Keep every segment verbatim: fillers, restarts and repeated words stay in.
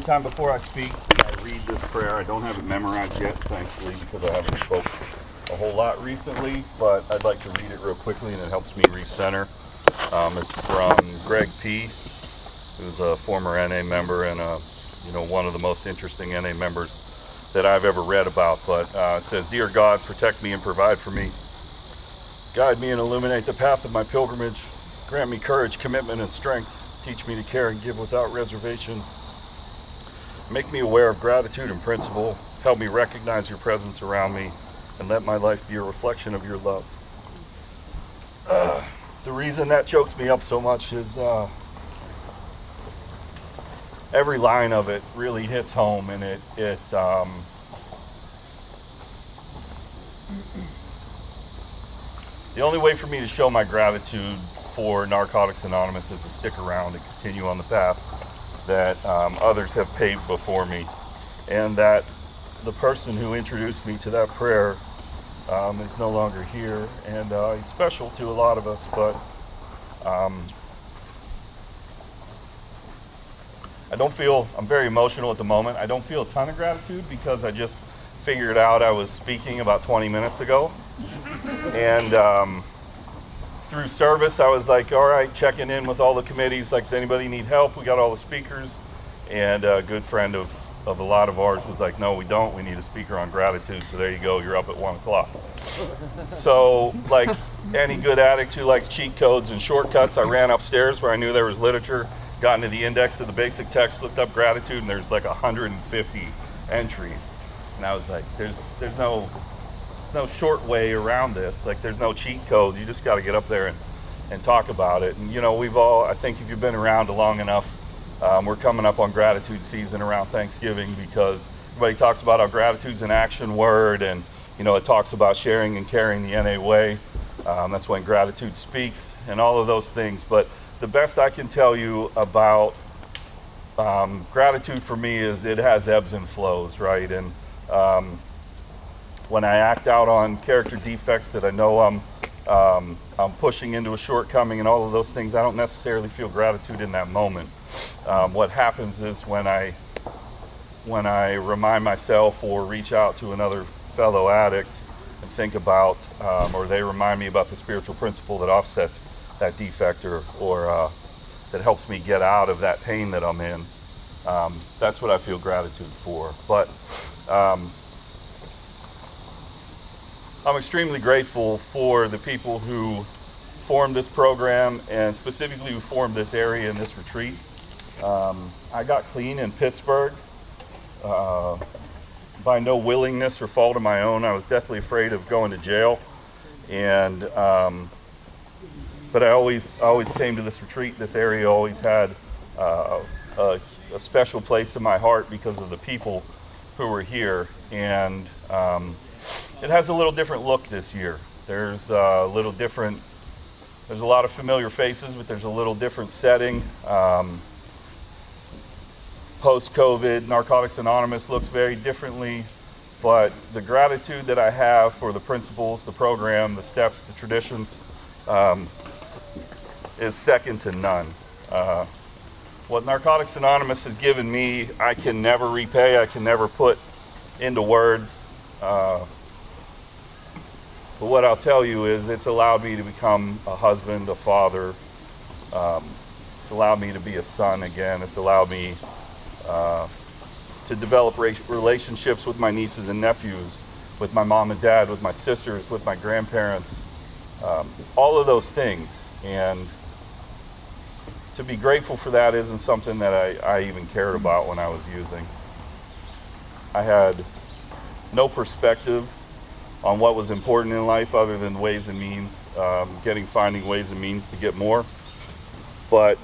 time before I speak, I read this prayer. I don't have it memorized yet, thankfully, because I haven't spoke a whole lot recently, but I'd like to read it real quickly, and it helps me recenter. Um, it's from Greg P., who's a former N A member and a, you know, one of the most interesting N A members that I've ever read about. But uh, it says, "Dear God, protect me and provide for me. Guide me and illuminate the path of my pilgrimage. Grant me courage, commitment, and strength. Teach me to care and give without reservation. Make me aware of gratitude and principle. Help me recognize your presence around me, and let my life be a reflection of your love." Uh, the reason that chokes me up so much is uh, every line of it really hits home, and it it um, the only way for me to show my gratitude for Narcotics Anonymous is to stick around and continue on the path that um, others have paved before me, and that the person who introduced me to that prayer um, is no longer here, and uh, he's special to a lot of us, but um, I don't feel, I'm very emotional at the moment. I don't feel a ton of gratitude because I just figured out I was speaking about twenty minutes ago, and um, through service, I was like, all right, checking in with all the committees, like, does anybody need help? We got all the speakers. And a good friend of, of a lot of ours was like, no, we don't. We need a speaker on gratitude. So there you go. You're up at one o'clock. So like any good addict who likes cheat codes and shortcuts, I ran upstairs where I knew there was literature, got into the index of the basic text, looked up gratitude, and there's like one hundred fifty entries. And I was like, there's, there's no... no short way around this. Like, there's no cheat code. You just got to get up there and, and talk about it. And you know, we've all, I think if you've been around long enough, um, we're coming up on gratitude season around Thanksgiving, because everybody talks about how gratitude's an action word, and you know, it talks about sharing and caring the N A way. Um, that's when gratitude speaks and all of those things. But the best I can tell you about um, gratitude for me is it has ebbs and flows, right? And um, when I act out on character defects that I know I'm um, I'm pushing into a shortcoming and all of those things, I don't necessarily feel gratitude in that moment. Um, what happens is when I when I remind myself or reach out to another fellow addict and think about, um, or they remind me about the spiritual principle that offsets that defect, or, or uh, that helps me get out of that pain that I'm in, um, that's what I feel gratitude for. But um, I'm extremely grateful for the people who formed this program, and specifically who formed this area and this retreat. Um, I got clean in Pittsburgh uh, by no willingness or fault of my own. I was deathly afraid of going to jail, and um, but I always always came to this retreat. This area always had uh, a, a special place in my heart because of the people who were here, and um, it has a little different look this year. There's a little different, there's a lot of familiar faces, but there's a little different setting. Um, Post-COVID, Narcotics Anonymous looks very differently, but the gratitude that I have for the principles, the program, the steps, the traditions, um, is second to none. Uh, what Narcotics Anonymous has given me, I can never repay, I can never put into words. Uh, But what I'll tell you is it's allowed me to become a husband, a father. Um, it's allowed me to be a son again. It's allowed me uh, to develop ra- relationships with my nieces and nephews, with my mom and dad, with my sisters, with my grandparents, um, all of those things. And to be grateful for that isn't something that I, I even cared about when I was using. I had no perspective on what was important in life other than ways and means, um, getting, finding ways and means to get more. But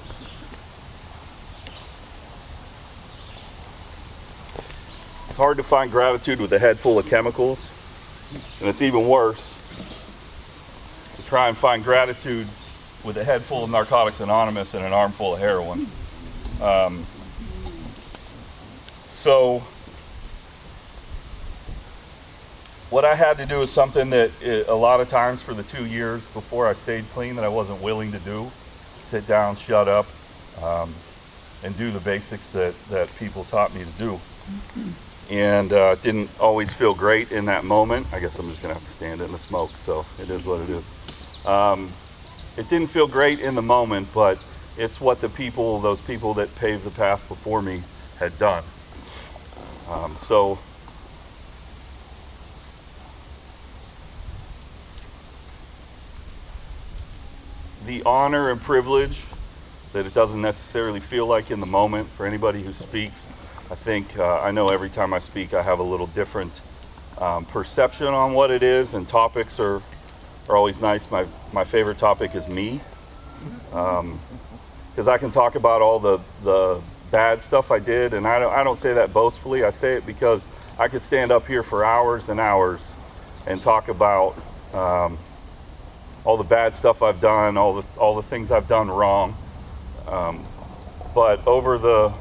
it's hard to find gratitude with a head full of chemicals, and it's even worse to try and find gratitude with a head full of Narcotics Anonymous and an arm full of heroin. Um, so what I had to do is something that it, a lot of times for the two years before I stayed clean that I wasn't willing to do. Sit down, shut up. Um, and do the basics that, that people taught me to do. And uh, it didn't always feel great in that moment. I guess I'm just gonna have to stand in the smoke, so it is what it is. Um, it didn't feel great in the moment, but it's what the people, those people that paved the path before me had done. Um, so the honor and privilege that it doesn't necessarily feel like in the moment for anybody who speaks. I think, uh, I know every time I speak I have a little different um, perception on what it is, and topics are, are always nice. My, my favorite topic is me. Um, because I can talk about all the, the bad stuff I did, and I don't, I don't say that boastfully. I say it because I could stand up here for hours and hours and talk about um, all the bad stuff I've done, all the, all the things I've done wrong. Um, but over the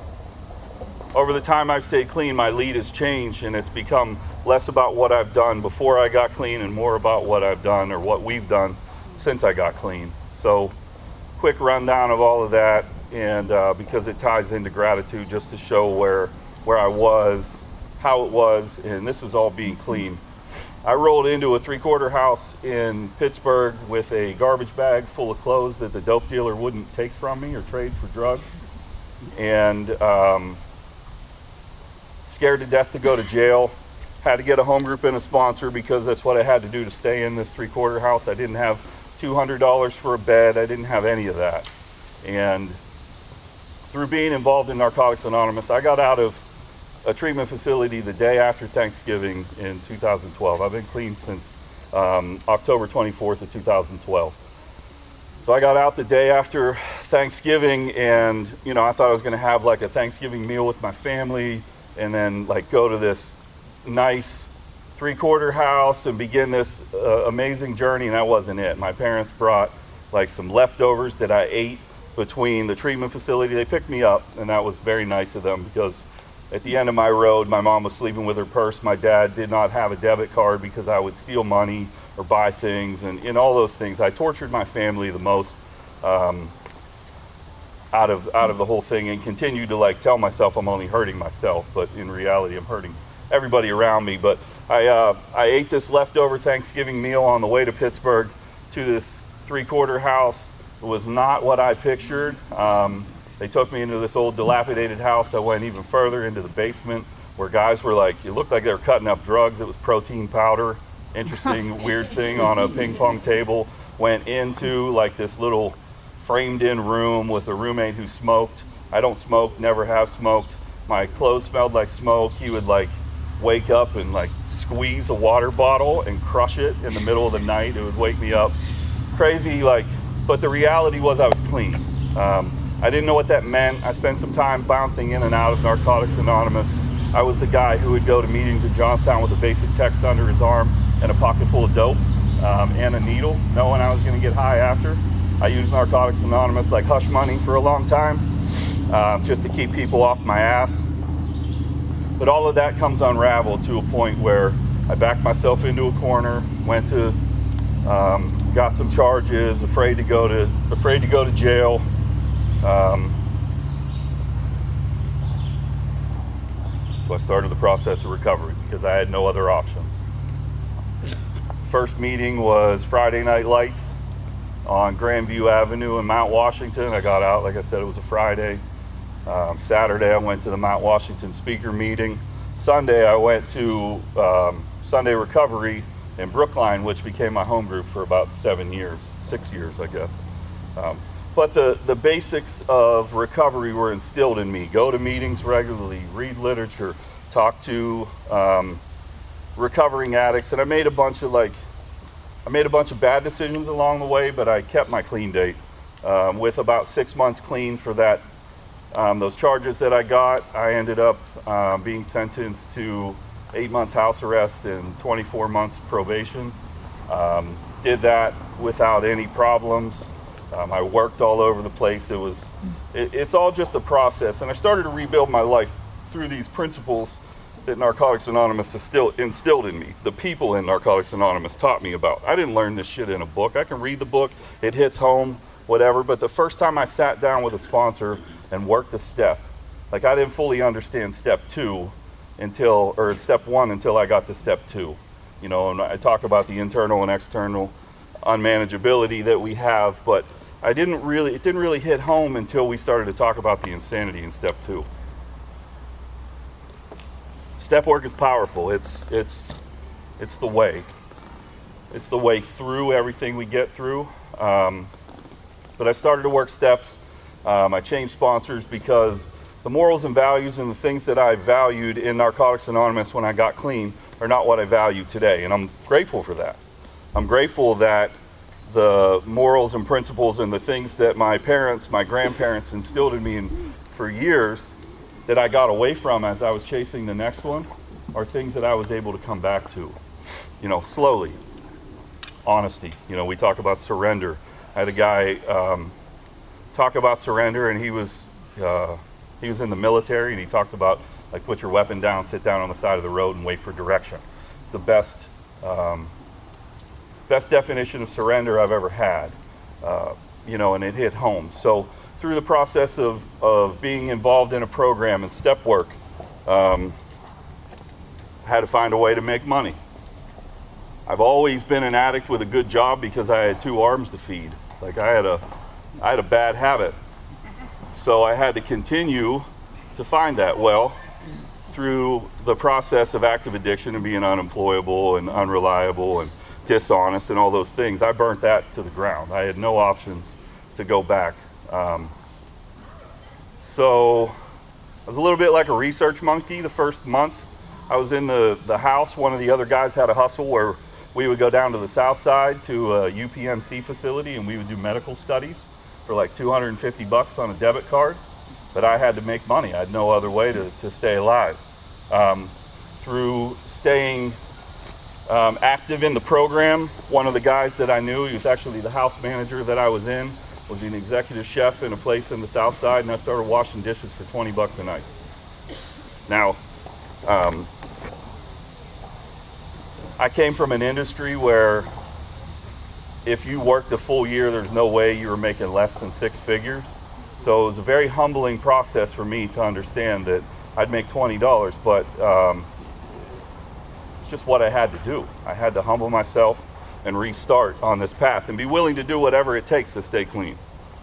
over the time I've stayed clean, my lead has changed, and it's become less about what I've done before I got clean and more about what I've done or what we've done since I got clean. So quick rundown of all of that, and uh, because it ties into gratitude, just to show where where I was, how it was, and this is all being clean. I rolled into a three-quarter house in Pittsburgh with a garbage bag full of clothes that the dope dealer wouldn't take from me or trade for drugs, and um, scared to death to go to jail. Had to get a home group and a sponsor because that's what I had to do to stay in this three-quarter house. I didn't have two hundred dollars for a bed. I didn't have any of that. And through being involved in Narcotics Anonymous, I got out of a treatment facility the day after Thanksgiving in two thousand twelve. I've been clean since um, October twenty-fourth of two thousand twelve. So I got out the day after Thanksgiving, and you know, I thought I was gonna have like a Thanksgiving meal with my family and then like go to this nice three-quarter house and begin this uh, amazing journey, and that wasn't it. My parents brought like some leftovers that I ate between the treatment facility. They picked me up, and that was very nice of them, because at the end of my road, my mom was sleeping with her purse. My dad did not have a debit card because I would steal money or buy things, and in all those things, I tortured my family the most um, out of out of the whole thing, and continued to like tell myself I'm only hurting myself, but in reality, I'm hurting everybody around me. But I uh, I ate this leftover Thanksgiving meal on the way to Pittsburgh to this three-quarter house. It was not what I pictured. Um, they took me into this old dilapidated house. I went even further into the basement where guys were like, it looked like they were cutting up drugs. It was protein powder. Interesting, weird thing on a ping pong table. Went into like this little framed in room with a roommate who smoked. I don't smoke, never have smoked. My clothes smelled like smoke. He would like wake up and like squeeze a water bottle and crush it in the middle of the night. It would wake me up. Crazy, like, but the reality was I was clean. Um, I didn't know what that meant. I spent some time bouncing in and out of Narcotics Anonymous. I was the guy who would go to meetings in Johnstown with a basic text under his arm and a pocket full of dope um, and a needle, knowing I was gonna get high after. I used Narcotics Anonymous like hush money for a long time, uh, just to keep people off my ass. But all of that comes unraveled to a point where I backed myself into a corner, went to, um, got some charges, afraid to go to, afraid to go to jail. Um, so I started the process of recovery because I had no other options. First meeting was Friday Night Lights on Grandview Avenue in Mount Washington. I got out, like I said, it was a Friday. Um, Saturday I went to the Mount Washington speaker meeting. Sunday I went to um, Sunday Recovery in Brookline, which became my home group for about seven years, six years I guess. Um, but the, the basics of recovery were instilled in me. Go to meetings regularly, read literature, talk to um, recovering addicts, and I made a bunch of like, I made a bunch of bad decisions along the way, but I kept my clean date. Um, with about six months clean for that Um, those charges that I got, I ended up uh, being sentenced to eight months house arrest and twenty-four months probation. Um, did that without any problems. Um, I worked all over the place. It was, it, it's all just a process. And I started to rebuild my life through these principles that Narcotics Anonymous is still instilled in me. The people in Narcotics Anonymous taught me about. I didn't learn this shit in a book. I can read the book, it hits home, whatever. But the first time I sat down with a sponsor and work the step. Like I didn't fully understand step two until, or step one until I got to step two. You know, and I talk about the internal and external unmanageability that we have, but I didn't really, it didn't really hit home until we started to talk about the insanity in step two. Step work is powerful. It's, it's, it's the way. It's the way through everything we get through. Um, but I started to work steps. Um, I changed sponsors because the morals and values and the things that I valued in Narcotics Anonymous when I got clean are not what I value today, and I'm grateful for that. I'm grateful that the morals and principles and the things that my parents, my grandparents instilled in me in, for years that I got away from as I was chasing the next one are things that I was able to come back to, you know, slowly. Honesty, you know, we talk about surrender. I had a guy um, talk about surrender, and he was uh, he was in the military, and he talked about, like, put your weapon down, sit down on the side of the road, and wait for direction. It's the best um, best definition of surrender I've ever had, uh, you know, and it hit home. So through the process of, of being involved in a program and step work, um, I had to find a way to make money. I've always been an addict with a good job because I had two arms to feed. Like I had a, I had a bad habit. So I had to continue to find that. Well, through the process of active addiction and being unemployable and unreliable and dishonest and all those things, I burnt that to the ground. I had no options to go back. Um, so I was a little bit like a research monkey the first month. I was in the, the house. One of the other guys had a hustle where we would go down to the south side to a U P M C facility, and we would do medical studies for like two hundred fifty bucks on a debit card. But I had to make money. I had no other way to, to stay alive. Um, through staying um, active in the program, one of the guys that I knew, he was actually the house manager that I was in, was an executive chef in a place in the south side, and I started washing dishes for twenty bucks a night. Now, um, I came from an industry where if you worked a full year, there's no way you were making less than six figures. So it was a very humbling process for me to understand that I'd make twenty dollars, but um, it's just what I had to do. I had to humble myself and restart on this path and be willing to do whatever it takes to stay clean.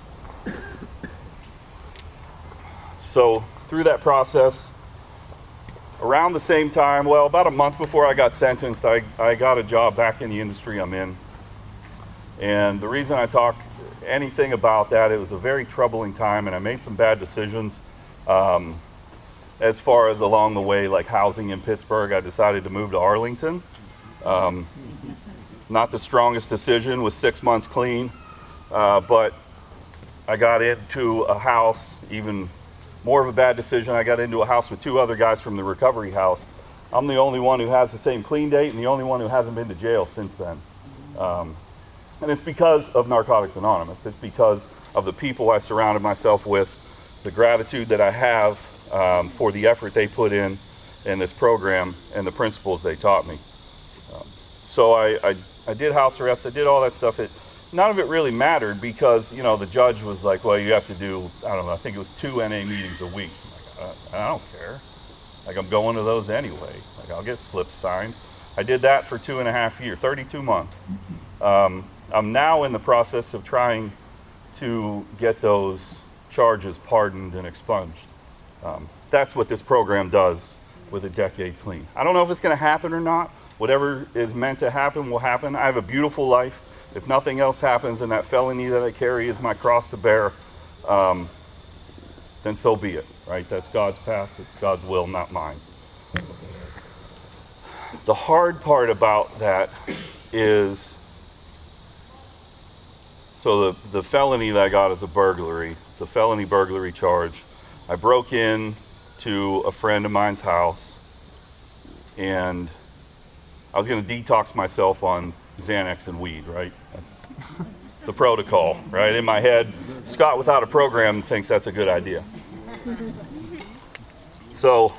So through that process, around the same time, well, about a month before I got sentenced, I, I got a job back in the industry I'm in. And the reason I talk anything about that, it was a very troubling time, and I made some bad decisions. Um, as far as along the way, like housing in Pittsburgh, I decided to move to Arlington. Um, not the strongest decision, was six months clean, uh, but I got into a house, even more of a bad decision. I got into a house with two other guys from the recovery house. I'm the only one who has the same clean date and the only one who hasn't been to jail since then. Um, and it's because of Narcotics Anonymous. It's because of the people I surrounded myself with, the gratitude that I have um, for the effort they put in in this program and the principles they taught me. Um, so I, I, I did house arrest. I did all that stuff. It, None of it really mattered because, you know, the judge was like, well, you have to do, I don't know, I think it was two N A meetings a week. I'm like, I, I don't care. Like, I'm going to those anyway. Like, I'll get slips signed. I did that for two and a half years, thirty-two months. Um, I'm now in the process of trying to get those charges pardoned and expunged. Um, that's what this program does with a decade clean. I don't know if it's going to happen or not. Whatever is meant to happen will happen. I have a beautiful life. If nothing else happens and that felony that I carry is my cross to bear, um, then so be it, right? That's God's path. It's God's will, not mine. The hard part about that is, so the, the felony that I got is a burglary. It's a felony burglary charge. I broke in to a friend of mine's house, and I was going to detox myself on Xanax and weed, right? That's the protocol, right? In my head, Scott without a program thinks that's a good idea. So,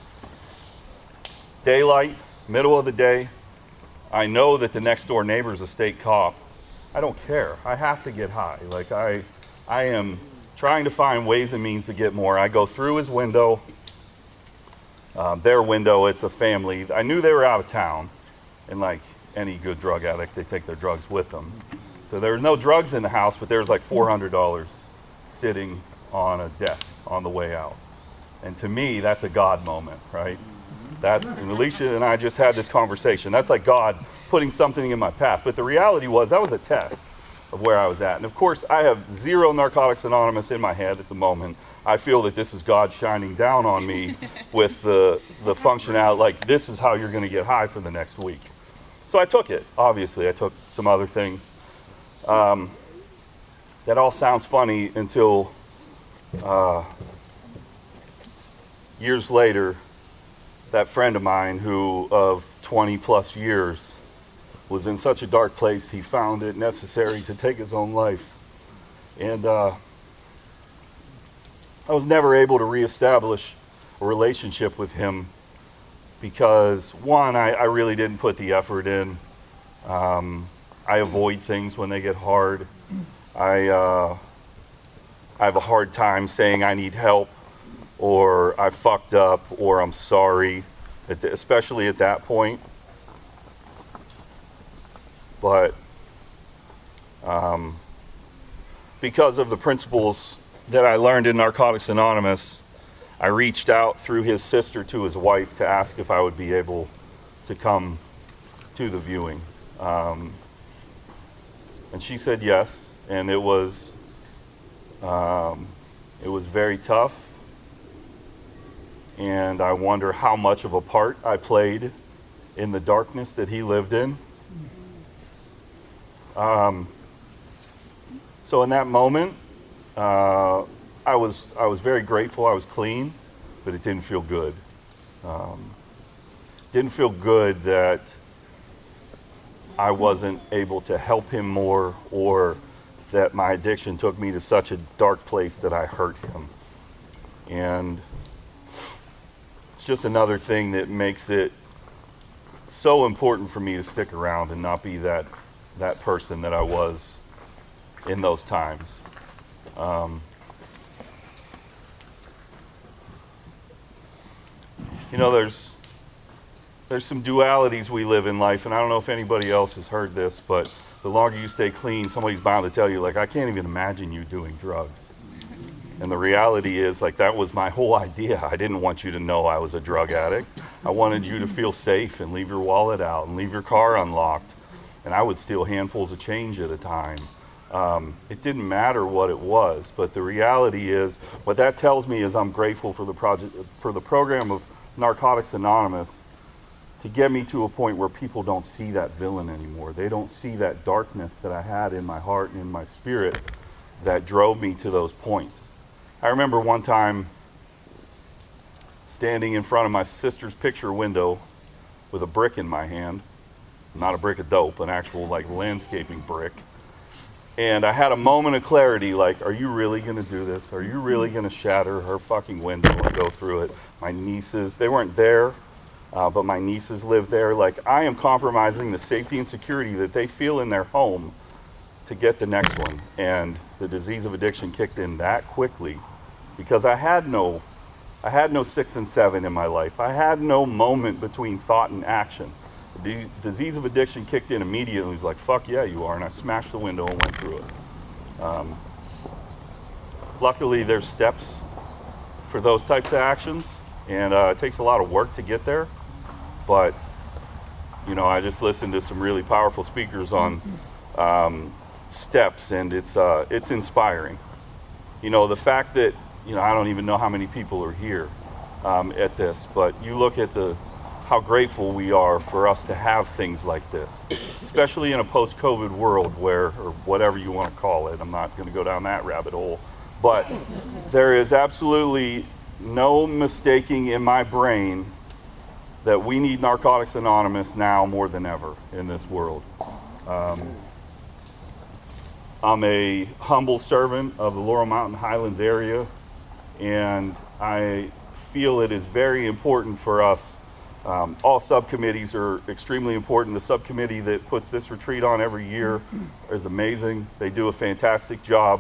daylight, middle of the day, I know that the next door neighbor's a state cop. I don't care. I have to get high. Like I, I am trying to find ways and means to get more. I go through his window, uh, their window. It's a family. I knew they were out of town, and like any good drug addict, they take their drugs with them. So there was no drugs in the house, but there was like four hundred dollars sitting on a desk on the way out. And to me, that's a God moment, right? That's, and Alicia and I just had this conversation. That's like God putting something in my path. But the reality was that was a test of where I was at. And of course, I have zero Narcotics Anonymous in my head at the moment. I feel that this is God shining down on me with the, the functionality, like this is how you're going to get high for the next week. So I took it, obviously. I took some other things. Um, that all sounds funny until uh, years later, that friend of mine who of twenty plus years was in such a dark place he found it necessary to take his own life. And uh, I was never able to reestablish a relationship with him because one, I, I really didn't put the effort in. Um, I avoid things when they get hard. I uh, I have a hard time saying I need help, or I fucked up, or I'm sorry, at the, especially at that point. But um, because of the principles that I learned in Narcotics Anonymous, I reached out through his sister to his wife to ask if I would be able to come to the viewing. Um, and she said yes, and it was um, it was very tough. And I wonder how much of a part I played in the darkness that he lived in. Um, so in that moment, uh, I was I was very grateful. I was clean, but it didn't feel good. Um, didn't feel good that I wasn't able to help him more, or that my addiction took me to such a dark place that I hurt him. And it's just another thing that makes it so important for me to stick around and not be that that person that I was in those times. Um, you know, there's there's some dualities we live in life, and I don't know if anybody else has heard this, but the longer you stay clean, somebody's bound to tell you, like, I can't even imagine you doing drugs. And the reality is, like, that was my whole idea. I didn't want you to know I was a drug addict. I wanted you to feel safe and leave your wallet out and leave your car unlocked. And I would steal handfuls of change at a time. Um, it didn't matter what it was, but the reality is, what that tells me is I'm grateful for the project, for the program of Narcotics Anonymous, to get me to a point where people don't see that villain anymore. They don't see that darkness that I had in my heart and in my spirit that drove me to those points. I remember one time standing in front of my sister's picture window with a brick in my hand. Not a brick of dope, an actual like landscaping brick. And I had a moment of clarity, like, are you really gonna do this? Are you really gonna shatter her fucking window and go through it? My nieces, they weren't there, uh, but my nieces lived there. Like, I am compromising the safety and security that they feel in their home to get the next one. And the disease of addiction kicked in that quickly because I had no, I had no six and seven in my life. I had no moment between thought and action. The disease of addiction kicked in immediately. He's like, fuck yeah, you are. And I smashed the window and went through it. Um, luckily, there's steps for those types of actions. And uh, it takes a lot of work to get there. But, you know, I just listened to some really powerful speakers on um, steps, and it's uh, it's inspiring. You know, the fact that, you know, I don't even know how many people are here um, at this, but you look at the how grateful we are for us to have things like this, especially in a post-COVID world where, or whatever you want to call it, I'm not going to go down that rabbit hole, but there is absolutely no mistaking in my brain that we need Narcotics Anonymous now more than ever in this world. Um, I'm a humble servant of the Laurel Mountain Highlands area, and I feel it is very important for us. Um, all subcommittees are extremely important. The subcommittee that puts this retreat on every year is amazing. They do a fantastic job.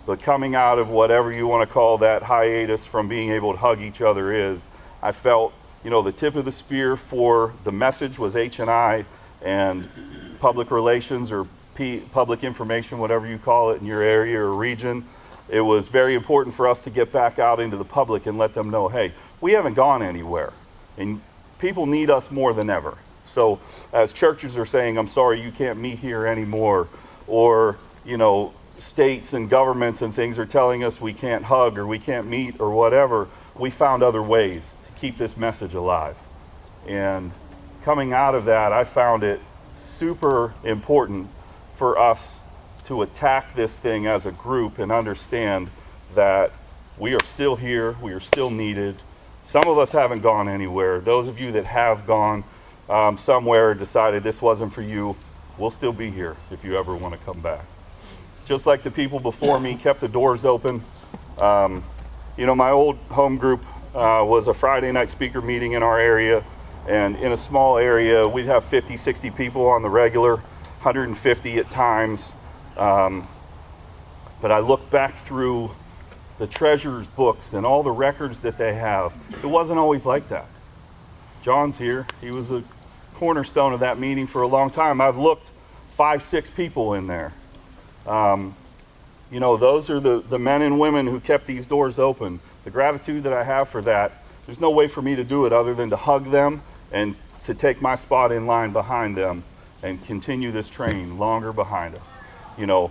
But coming out of whatever you want to call that hiatus from being able to hug each other is, I felt, you know, the tip of the spear for the message was H and I, and public relations or P, public information, whatever you call it in your area or region. It was very important for us to get back out into the public and let them know, hey, we haven't gone anywhere, and people need us more than ever. So as churches are saying, I'm sorry, you can't meet here anymore, or, you know, states and governments and things are telling us we can't hug or we can't meet or whatever, we found other ways to keep this message alive. And coming out of that, I found it super important for us to attack this thing as a group and understand that we are still here, we are still needed. Some of us haven't gone anywhere. Those of you that have gone um, somewhere, decided this wasn't for you, we'll still be here if you ever want to come back. Just like the people before me kept the doors open. Um, you know, my old home group uh, was a Friday night speaker meeting in our area, and in a small area, we'd have fifty, sixty people on the regular, one hundred fifty at times. Um, but I look back through the treasurer's books and all the records that they have. It wasn't always like that. John's here. He was a cornerstone of that meeting for a long time. I've looked five, six people in there. Um, you know, those are the, the men and women who kept these doors open. The gratitude that I have for that, there's no way for me to do it other than to hug them and to take my spot in line behind them and continue this train longer behind us. You know,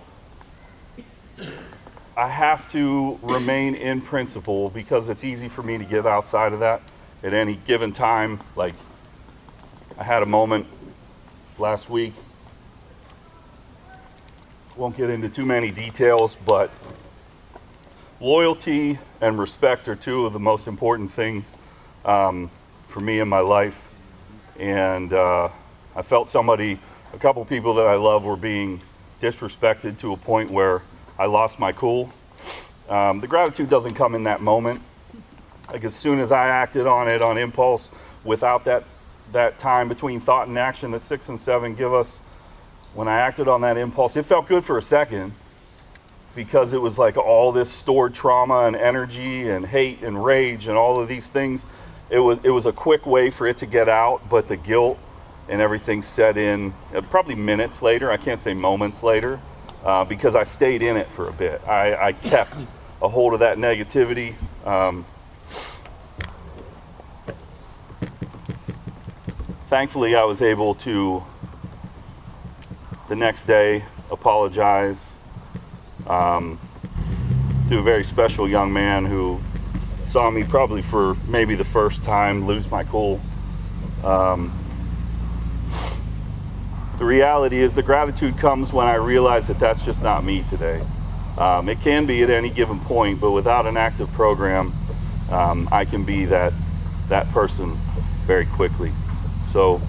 I have to remain in principle because it's easy for me to give outside of that at any given time. Like, I had a moment last week. Won't get into too many details, but loyalty and respect are two of the most important things um, for me in my life. And uh, I felt somebody, a couple people that I love were being disrespected to a point where I lost my cool. Um, the gratitude doesn't come in that moment. Like, as soon as I acted on it on impulse, without that, that time between thought and action that six and seven give us, when I acted on that impulse, it felt good for a second because it was like all this stored trauma and energy and hate and rage and all of these things. It was it was a quick way for it to get out, but the guilt and everything set in uh, probably minutes later. I can't say moments later uh, because I stayed in it for a bit. I, I kept a hold of that negativity. Um, thankfully, I was able to the next day apologize um, to a very special young man who saw me probably for maybe the first time lose my cool. Um, the reality is the gratitude comes when I realize that that's just not me today. Um, it can be at any given point, but without an active program, um, I can be that that person very quickly. So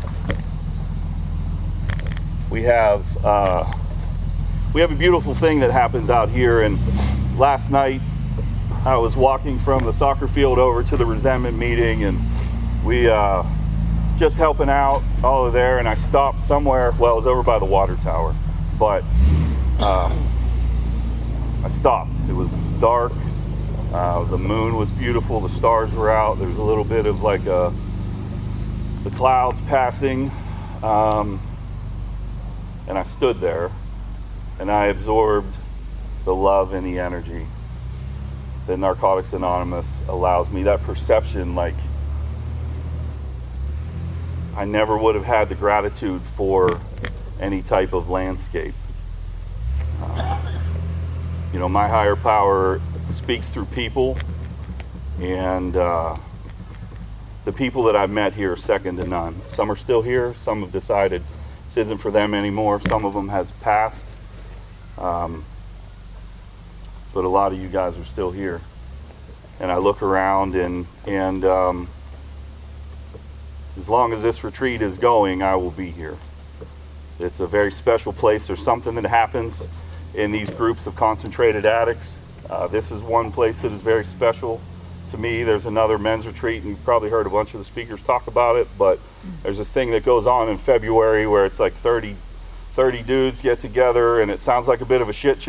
we have uh, we have a beautiful thing that happens out here, and last night I was walking from the soccer field over to the resentment meeting, and we uh, just helping out all of there, and I stopped somewhere. Well, it was over by the water tower, but uh, I stopped. It was dark. Uh, the moon was beautiful. The stars were out. There was a little bit of like a, the clouds passing. Um, And I stood there and I absorbed the love and the energy that Narcotics Anonymous allows me. That perception, like, I never would have had the gratitude for any type of landscape. Uh, you know, my higher power speaks through people, and uh, the people that I've met here are second to none. Some are still here, some have decided this isn't for them anymore. Some of them has passed. Um, but a lot of you guys are still here. And I look around and, and um, as long as this retreat is going, I will be here. It's a very special place. There's something that happens in these groups of concentrated addicts. Uh, this is one place that is very special to me. There's another men's retreat, and you've probably heard a bunch of the speakers talk about it, but there's this thing that goes on in February where it's like thirty, thirty dudes get together, and it sounds like a bit of a shit show,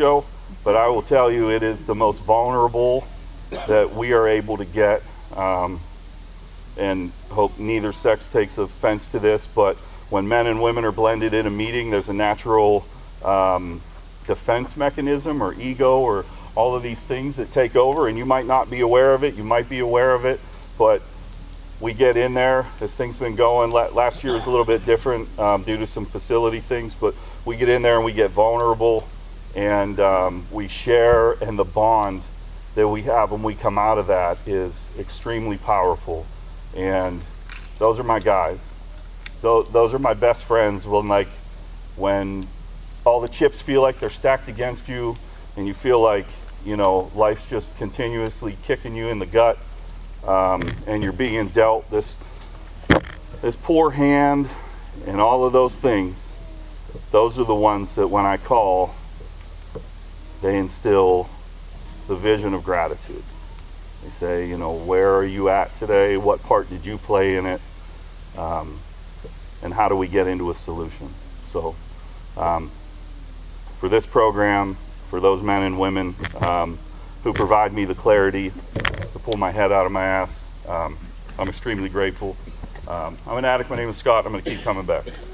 but I will tell you it is the most vulnerable that we are able to get, um, and hope neither sex takes offense to this, but when men and women are blended in a meeting, there's a natural um, defense mechanism or ego or all of these things that take over, and you might not be aware of it, you might be aware of it, but we get in there as things been going. Last year was a little bit different um, due to some facility things, but we get in there and we get vulnerable, and um, we share, and the bond that we have when we come out of that is extremely powerful. And those are my guys. So those are my best friends. When like when all the chips feel like they're stacked against you, and you feel like, you know, life's just continuously kicking you in the gut, um, and you're being dealt this this poor hand and all of those things, those are the ones that when I call, they instill the vision of gratitude. They say, you know, where are you at today? What part did you play in it? Um, and how do we get into a solution? So um, for this program, for those men and women um, who provide me the clarity to pull my head out of my ass, um, I'm extremely grateful. Um, I'm an addict. My name is Scott. I'm going to keep coming back.